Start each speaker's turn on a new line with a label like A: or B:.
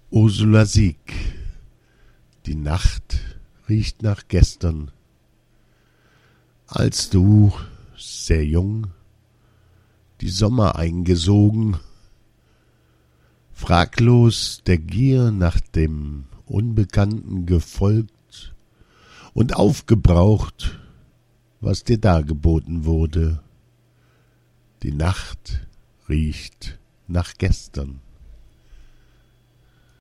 A: Ursula Sieg. Die Nacht riecht nach gestern. Als du, sehr jung, die Sommer eingesogen, fraglos der Gier nach dem Unbekannten gefolgt und aufgebraucht, was dir dargeboten wurde. Die Nacht riecht nach gestern.